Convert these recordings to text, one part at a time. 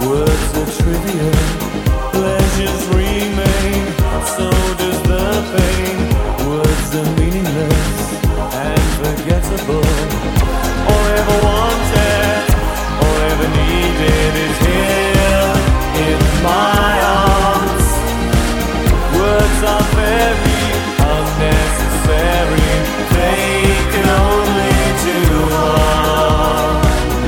Words are trivial, pleasures remain, so does the pain. Words are meaningless and forgettable. All I ever wanted, all I ever needed is here in my arms. Words are very unnecessary, they can only do harm.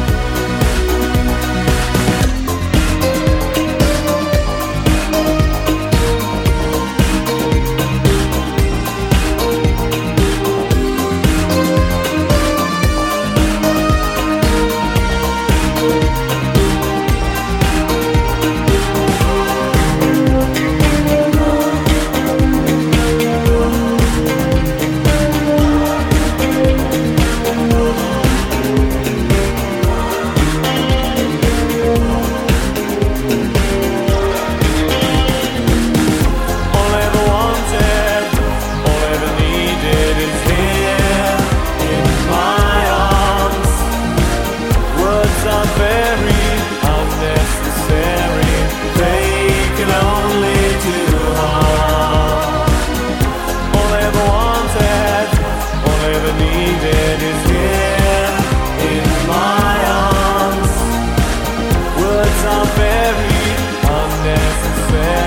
Needed is here in my arms. Words are very unnecessary.